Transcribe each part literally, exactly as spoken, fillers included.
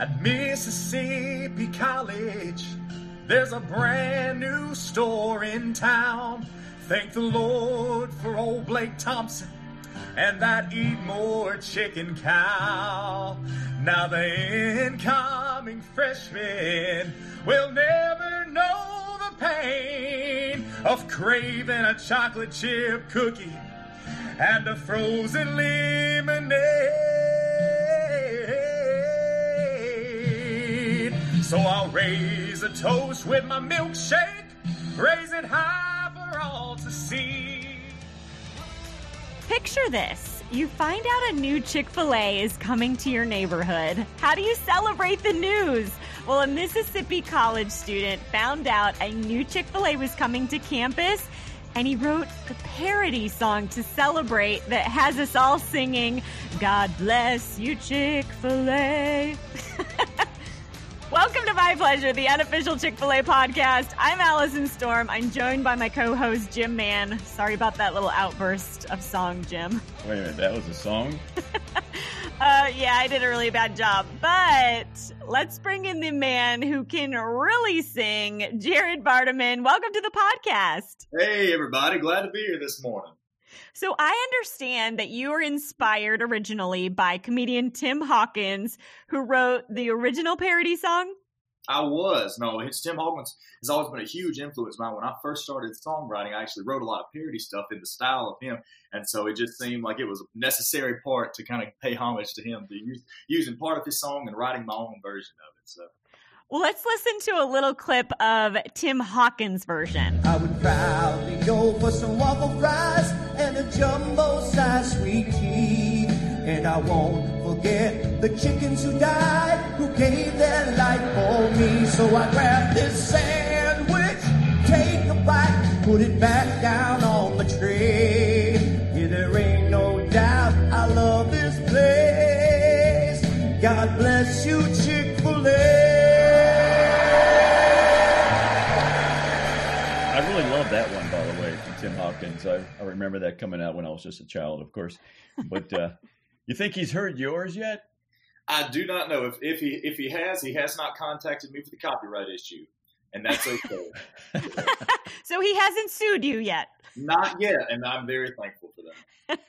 At Mississippi College, there's a brand new store in town. Thank the Lord for old Blake Thompson and that eat more chicken cow. Now the incoming freshmen will never know the pain of craving a chocolate chip cookie and a frozen lemonade. So I'll raise a toast with my milkshake, raise it high for all to see. Picture this. You find out a new Chick-fil-A is coming to your neighborhood. How do you celebrate the news? Well, a Mississippi college student found out a new Chick-fil-A was coming to campus, and he wrote a parody song to celebrate that has us all singing, "God bless you, Chick-fil-A." Welcome to My Pleasure, the unofficial Chick-fil-A podcast. I'm Allison Storm. I'm joined by my co-host, Jim Mann. Sorry about that little outburst of song, Jim. Wait a minute, that was a song? uh, yeah, I did a really bad job. But let's bring in the man who can really sing, Jared Barteman. Welcome to the podcast. Hey, everybody. Glad to be here this morning. So I understand that you were inspired originally by comedian Tim Hawkins, who wrote the original parody song. I was. No, it's Tim Hawkins has always been a huge influence of mine. When I first started songwriting, I actually wrote a lot of parody stuff in the style of him. And so it just seemed like it was a necessary part to kind of pay homage to him, to use, using part of his song and writing my own version of it. So. Well, let's listen to a little clip of Tim Hawkins' version. I would proudly go for some waffle fries and a jumbo-sized sweet tea. And I won't forget the chickens who died, who gave their life for me. So I grabbed this sandwich, take a bite, put it back down on the tray. Yeah, there ain't no doubt I love this place. God bless you, Chick-fil-A. I really love that one, by the way, from Tim Hawkins. I, I remember that coming out when I was just a child, of course. But uh, you think he's heard yours yet? I do not know. If, if he if he has, he has not contacted me for the copyright issue. And that's okay. So he hasn't sued you yet? Not yet, and I'm very thankful for that.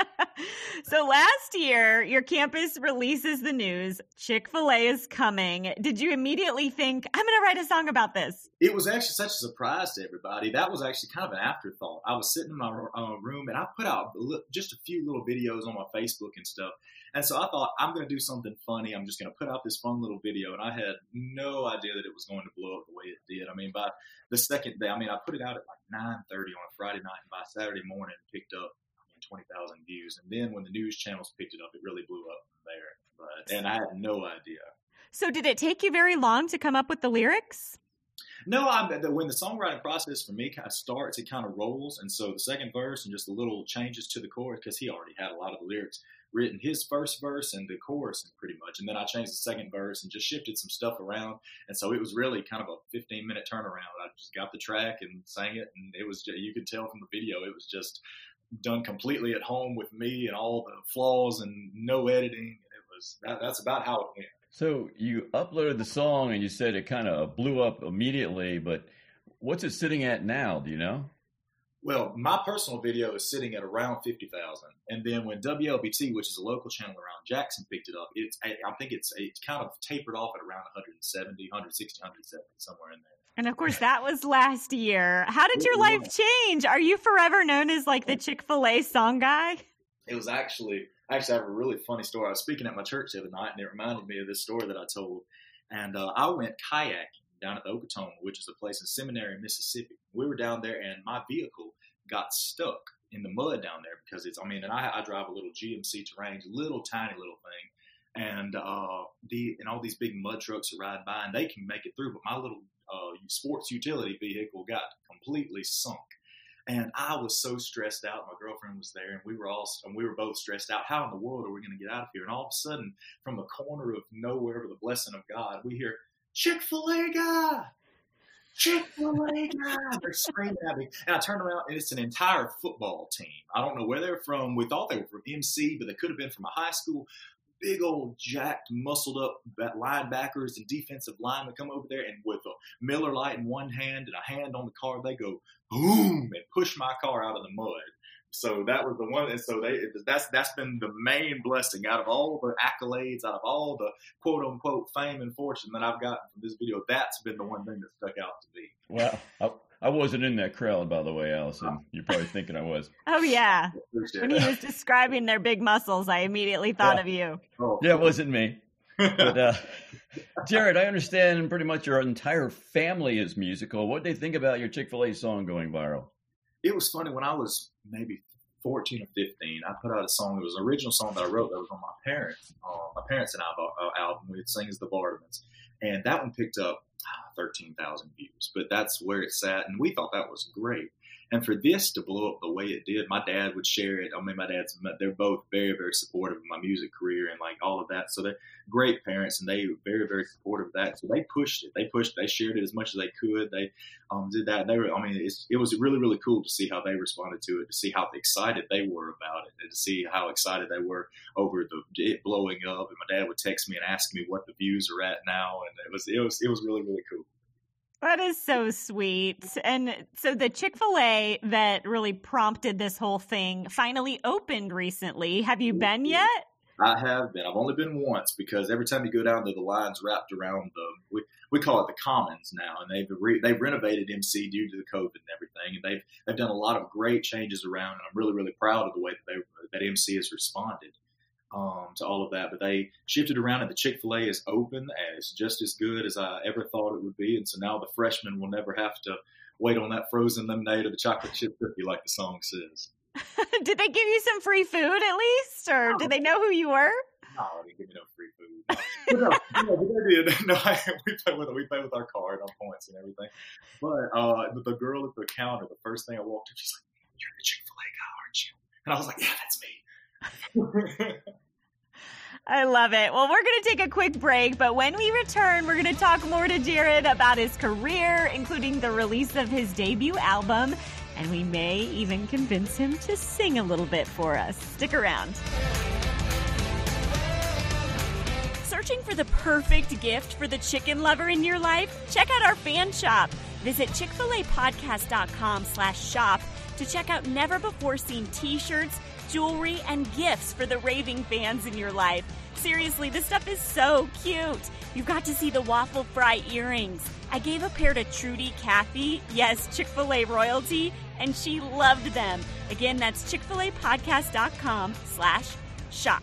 So last year, your campus releases the news, Chick-fil-A is coming. Did you immediately think, I'm going to write a song about this? It was actually such a surprise to everybody. That was actually kind of an afterthought. I was sitting in my uh, room, and I put out just a few little videos on my Facebook and stuff. And so I thought, I'm going to do something funny. I'm just going to put out this fun little video. And I had no idea that it was going to blow up the way it did. I mean, by the second day, I mean, I put it out at like nine thirty on a Friday night. And by Saturday morning, it picked up twenty thousand views. And then when the news channels picked it up, it really blew up from there. But, and I had no idea. So did it take you very long to come up with the lyrics? No, I, when the songwriting process for me kind of starts, it kind of rolls. And so the second verse and just the little changes to the chorus, because he already had a lot of the lyrics written, his first verse and the chorus pretty much. And then I changed the second verse and just shifted some stuff around. And so it was really kind of a fifteen minute turnaround. I just got the track and sang it. And it was, you could tell from the video, it was just done completely at home with me and all the flaws and no editing. And it was, that, that's about how it went. So you uploaded the song and you said it kind of blew up immediately, but what's it sitting at now? Do you know? Well, my personal video is sitting at around fifty thousand. And then when W L B T, which is a local channel around Jackson, picked it up, it's I think it's it's kind of tapered off at around one seventy, one sixty, one seventy, somewhere in there. And of course, that was last year. How did your life change? Are you forever known as like the Chick-fil-A song guy? It was actually, actually I have a really funny story. I was speaking at my church the other night, and it reminded me of this story that I told. And uh, I went kayaking down at the Oklahoma, which is a place in Seminary, Mississippi. We were down there, and my vehicle got stuck in the mud down there because it's, I mean, and I, I drive a little G M C Terrain, little tiny little thing. And uh, the and all these big mud trucks are riding by, and they can make it through. But my little uh, sports utility vehicle got completely sunk. And I was so stressed out. My girlfriend was there, and we were all, and we were both stressed out. How in the world are we going to get out of here? And all of a sudden, from the corner of nowhere, with the blessing of God, we hear, "Chick-fil-A guy! Chick-fil-A guy!" They're screaming at me. And I turn around, and it's an entire football team. I don't know where they're from. We thought they were from M C, but they could have been from a high school. big old jacked, muscled up linebackers and defensive linemen come over there, and with a Miller Lite in one hand and a hand on the car, they go boom and push my car out of the mud. So that was the one, and so they that's that's been the main blessing out of all the accolades, out of all the quote unquote fame and fortune that I've gotten from this video. That's been the one thing that stuck out to me. Wow. I, I wasn't in that crowd, by the way, Allison. You're probably thinking I was. Oh, yeah. When he was describing their big muscles, I immediately thought yeah. of you. Oh, yeah, it wasn't me. But, uh, Jared, I understand pretty much your entire family is musical. What did they think about your Chick-fil-A song going viral? It was funny. When I was maybe fourteen or fifteen, I put out a song. It was an original song that I wrote that was on my parents' uh, my parents and I uh, album. We had sing as the Vardamans. And that one picked up thirteen thousand views, but that's where it sat, and we thought that was great. And for this to blow up the way it did, my dad would share it. I mean, my dad's, they're both very, very supportive of my music career and like all of that. So they're great parents, and they were very, very supportive of that. So they pushed it. They pushed, they shared it as much as they could. They um, did that. They were, I mean, it's, it was really, really cool to see how they responded to it, to see how excited they were about it, and to see how excited they were over the it blowing up. And my dad would text me and ask me what the views are at now. And it was, it was, it was really, really cool. That is so sweet. And so the Chick-fil-A that really prompted this whole thing finally opened recently. Have you been yet? I have been. I've only been once, because every time you go down there, the line's wrapped around the, we, we call it the Commons now, and they've re, they've renovated M C due to the COVID and everything, and they've they've done a lot of great changes around, and I'm really, really proud of the way that they that M C has responded um, to all of that. But they shifted around, and the Chick-fil-A is open, and it's just as good as I ever thought it would be, and so now the freshmen will never have to wait on that frozen lemonade or the chocolate chip cookie like the song says. Did they give you some free food at least, or no. Did they know who you were? No, they didn't give me no free food. No, but no, no, they did. No, I, we pay with we pay with our card on points and everything. But uh, the girl at the counter, the first thing I walked in, she's like, "You're the Chick-fil-A guy, aren't you?" And I was like, "Yeah, that's me." I love it. Well, we're going to take a quick break, but when we return, we're going to talk more to Jared about his career, including the release of his debut album, and we may even convince him to sing a little bit for us. Stick around. Searching for the perfect gift for the chicken lover in your life? Check out our fan shop. Visit chick-fil-a-podcast.com slash shop to check out never-before-seen t-shirts, jewelry, and gifts for the raving fans in your life. Seriously, this stuff is so cute. You've got to see the waffle fry earrings. I gave a pair to Trudy Cathy, yes, Chick-fil-A royalty, and she loved them. Again, that's chick-fil-a-podcast.com slash shop.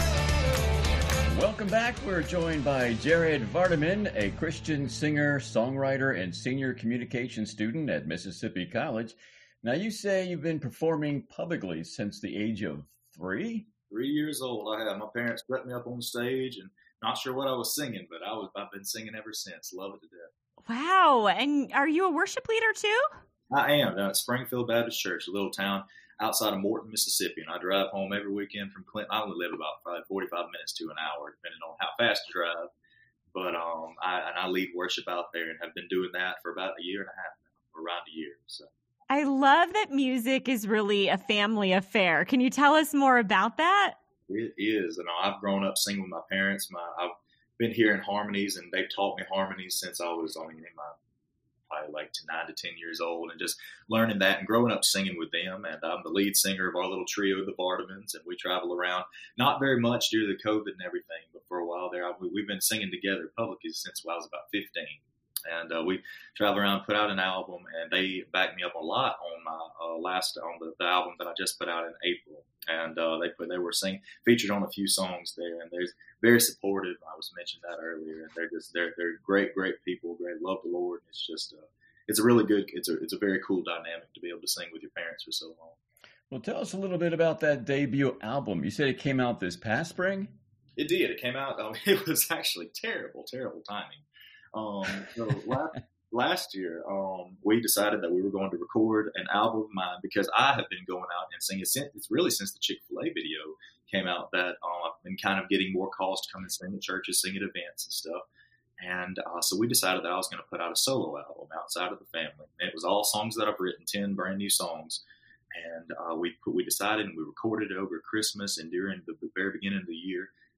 Welcome back. We're joined by Jared Vardaman, a Christian singer, songwriter, and senior communication student at Mississippi College. Now, you say you've been performing publicly since the age of three? Three years old. I have. My parents put me up on stage, and not sure what I was singing, but I was, I've been singing ever since. Love it to death. Wow. And are you a worship leader too? I am, down at Springfield Baptist Church, a little town outside of Morton, Mississippi. And I drive home every weekend from Clinton. I only live about probably forty-five minutes to an hour, depending on how fast you drive. But um, I, and I lead worship out there and have been doing that for about a year and a half now, around a year. So. I love that music is really a family affair. Can you tell us more about that? It is. And I've grown up singing with my parents. My I've been hearing harmonies, and they've taught me harmonies since I was only in my probably like to nine to ten years old, and just learning that and growing up singing with them. And I'm the lead singer of our little trio, the Vardamans, and we travel around, not very much due to the COVID and everything, but for a while there, I, we've been singing together publicly since I was about fifteen. And uh, we travel around, put out an album, and they backed me up a lot on my uh, last on the, the album that I just put out in April. And uh, they put they were sing featured on a few songs there, and they're very supportive. I was mentioned that earlier, and they're just they're they're great great people, great love the Lord. It's just uh, it's a really good it's a it's a very cool dynamic to be able to sing with your parents for so long. Well, tell us a little bit about that debut album. You said it came out this past spring? It did. It came out. Um, it was actually terrible, terrible timing. Um, so last, last year, um, we decided that we were going to record an album of mine because I have been going out and singing since, it's really since the Chick-fil-A video came out that uh, I've been kind of getting more calls to come and sing at churches, sing at events and stuff. And uh, so we decided that I was going to put out a solo album outside of the family. And it was all songs that I've written, ten brand new songs. And uh, we we decided and we recorded it over Christmas and during the, the very beginning of the year.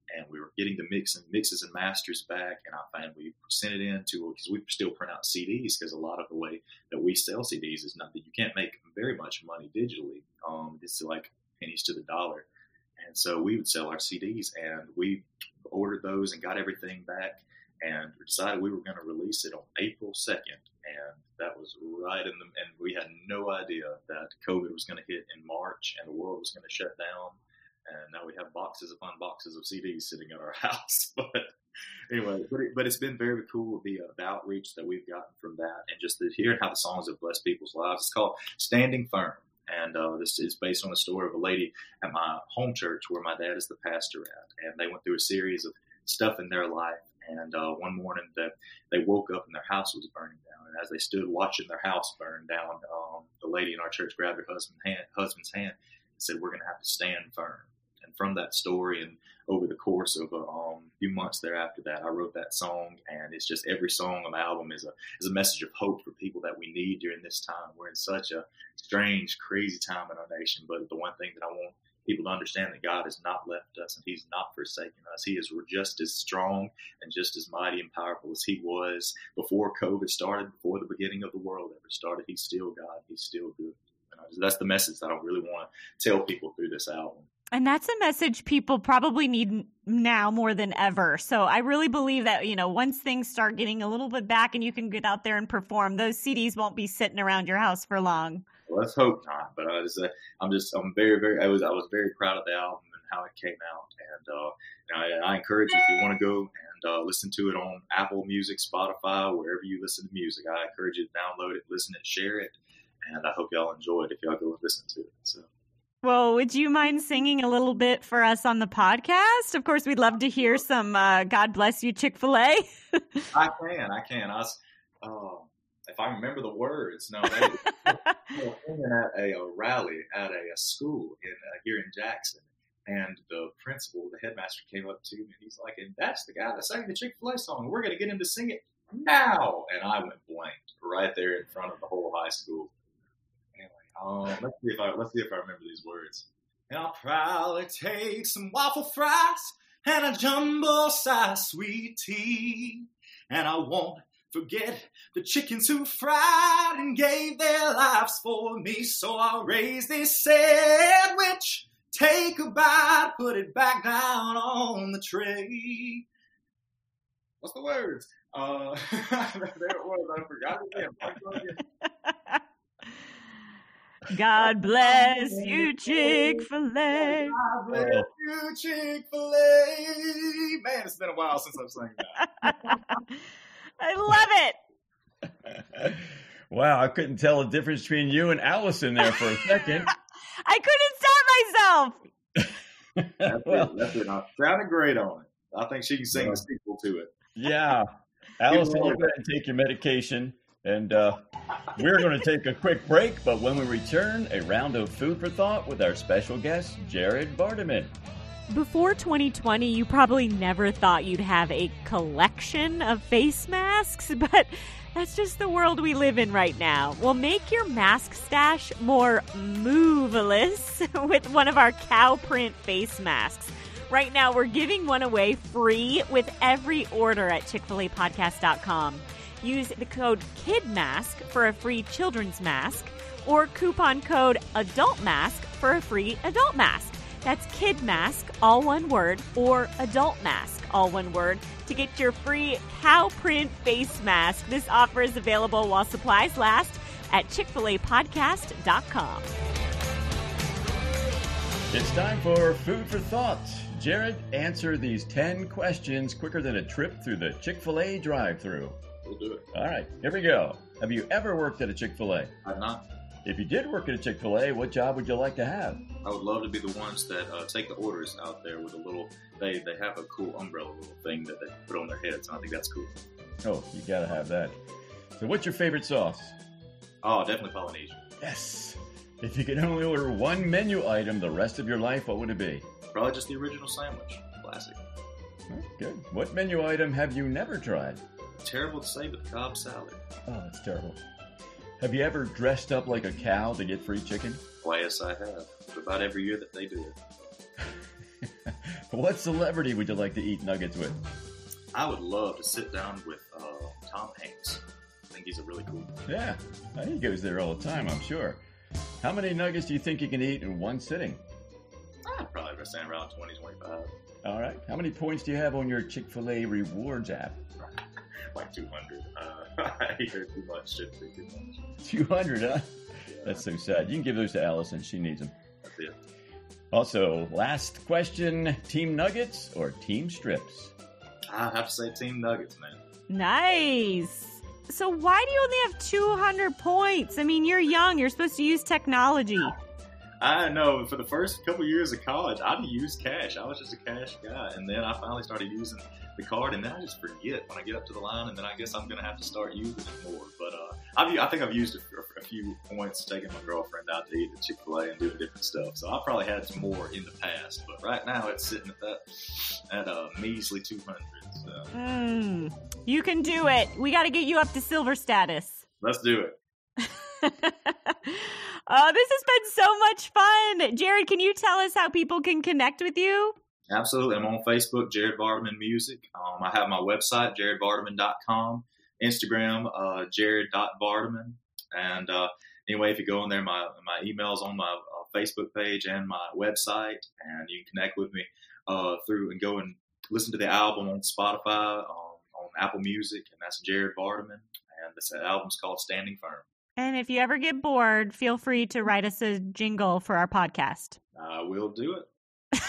and we were getting the mix and mixes and masters back. And I found we sent it in to, because we still print out C Ds, because a lot of the way that we sell C Ds is not that you can't make very much money digitally. Um, it's like pennies to the dollar. And so we would sell our C Ds, and we ordered those and got everything back, and decided we were going to release it on April second. And that was right in the, and we had no idea that COVID was going to hit in March and the world was going to shut down. And now we have boxes upon boxes of C Ds sitting at our house. But anyway, but, it, but it's been very cool, the, uh, the outreach that we've gotten from that, and just the, hearing how the songs have blessed people's lives. It's called Standing Firm. And uh, this is based on the story of a lady at my home church where my dad is the pastor at. And they went through a series of stuff in their life. And uh, one morning that they woke up and their house was burning down. And as they stood watching their house burn down, um, the lady in our church grabbed her husband hand, husband's hand and said, "We're going to have to stand firm." And from that story, and over the course of a um, few months thereafter that, I wrote that song. And it's just every song on the album is a is a message of hope for people that we need during this time. We're in such a strange, crazy time in our nation. But the one thing that I want people to understand, that God has not left us and he's not forsaken us. He is just as strong and just as mighty and powerful as he was before COVID started, before the beginning of the world ever started. He's still God. He's still good. And that's the message that I really want to tell people through this album. And that's a message people probably need now more than ever. So I really believe that, you know, once things start getting a little bit back and you can get out there and perform, those C Ds won't be sitting around your house for long. Well, let's hope not. But I was, uh, I'm just, I'm very, very, I was, I was very proud of the album and how it came out. And uh, you know, I, I encourage you, if you want to go and uh, listen to it on Apple Music, Spotify, wherever you listen to music, I encourage you to download it, listen it, share it. And I hope y'all enjoy it if y'all go and listen to it. So. Well, would you mind singing a little bit for us on the podcast? Of course, we'd love to hear some uh, God Bless You, Chick-fil-A. I can, I can. I was, uh, if I remember the words. No, they were singing at a, a rally at a, a school in uh, here in Jackson. And the principal, the headmaster, came up to me, and he's like, "And that's the guy that sang the Chick-fil-A song. We're going to get him to sing it now." And I went blank right there in front of the whole high school. Um, let's see if I let's see if I remember these words. And I'll probably take some waffle fries and a jumbo-sized sweet tea, and I won't forget the chickens who fried and gave their lives for me. So I'll raise this sandwich, take a bite, put it back down on the tray. What's the words? Uh, there it was. I forgot it again. God bless you, Chick-fil-A. God bless you, Chick-fil-A. Man, it's been a while since I've sang that. I love it. Wow, I couldn't tell the difference between you and Allison there for a second. I couldn't stop myself. That's well, it. That's it. I'm sounding great on it. I think she can sing well, the sequel to it. Yeah. Allison, you go ahead and take your medication. And uh, we're going to take a quick break, but when we return, a round of food for thought with our special guest, Jared Vardaman. Before twenty twenty, you probably never thought you'd have a collection of face masks, but that's just the world we live in right now. Well, make your mask stash more moveless with one of our cow print face masks. Right now, we're giving one away free with every order at Chick Fil A Podcast dot com. Use the code KIDMASK for a free children's mask, or coupon code ADULTMASK for a free adult mask. That's KIDMASK, all one word, or Adult Mask, all one word, to get your free cow print face mask. This offer is available while supplies last at Chick Fil A Podcast dot com. It's time for Food for Thought. Jared, answer these ten questions quicker than a trip through the Chick-fil-A drive-thru. We'll do it. All right, here we go. Have you ever worked at a Chick-fil-A? I've not. If you did work at a Chick-fil-A, what job would you like to have? I would love to be the ones that uh, take the orders out there with a little, they, they have a cool umbrella little thing that they put on their heads, and I think that's cool. Oh, you got to have that. So what's your favorite sauce? Oh, definitely Polynesian. Yes. If you could only order one menu item the rest of your life, what would it be? Probably just the original sandwich. Classic. Good. What menu item have you never tried? Terrible to say, but the Cobb salad. Oh, that's terrible. Have you ever dressed up like a cow to get free chicken? Why, yes, I have. About every year that they do it. What celebrity would you like to eat nuggets with? I would love to sit down with uh, Tom Hanks. I think he's a really cool guy. Yeah, he goes there all the time, I'm sure. How many nuggets do you think you can eat in one sitting? I'd probably say around twenty, twenty-five. All right. How many points do you have on your Chick-fil-A Rewards app? Like two hundred. Uh, I ate there too much. Shouldn't be too much. two hundred, huh? That's so sad. You can give those to Allison. She needs them. That's it. Also, last question, Team Nuggets or Team Strips? I'd have to say Team Nuggets, man. Nice. So why do you only have two hundred points? I mean, you're young. You're supposed to use technology. I know. For the first couple years of college, I didn't use cash. I was just a cash guy. And then I finally started using the card, and then I just forget when I get up to the line, and then I guess I'm going to have to start using it more. But uh, I've, I think I've used a, a few points taking my girlfriend out to eat at Chick-fil-A and doing different stuff. So I probably had some more in the past. But right now it's sitting at that at a measly two hundred. So. Mm, you can do it. We got to get you up to silver status. Let's do it. Oh, this has been so much fun. Jared, can you tell us how people can connect with you? Absolutely. I'm on Facebook, Jared Vardaman Music. Um, I have my website, jared vardaman dot com, Instagram, uh, jared dot vardaman. And uh, anyway, if you go in there, my my email's on my uh, Facebook page and my website, and you can connect with me uh, through and go and listen to the album on Spotify, um, on Apple Music, and that's Jared Vardaman. And this album's called Standing Firm. And if you ever get bored, feel free to write us a jingle for our podcast. I will do it.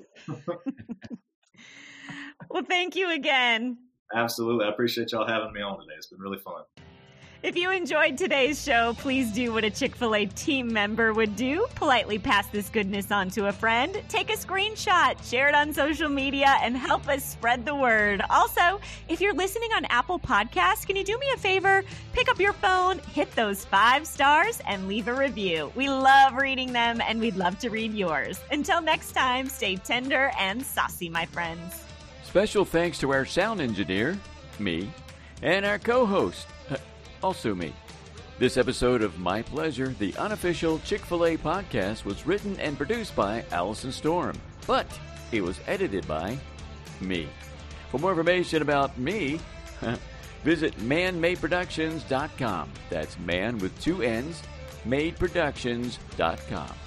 Well, thank you again. Absolutely. I appreciate y'all having me on today. It's been really fun. If you enjoyed today's show, please do what a Chick-fil-A team member would do. Politely pass this goodness on to a friend. Take a screenshot, share it on social media, and help us spread the word. Also, if you're listening on Apple Podcasts, can you do me a favor? Pick up your phone, hit those five stars, and leave a review. We love reading them, and we'd love to read yours. Until next time, stay tender and saucy, my friends. Special thanks to our sound engineer, me, and our co-host, also me. This episode of My Pleasure, the unofficial Chick-fil-A podcast, was written and produced by Allison Storm, but it was edited by me. For more information about me, visit man made productions dot com. That's man with two N's, made productions dot com.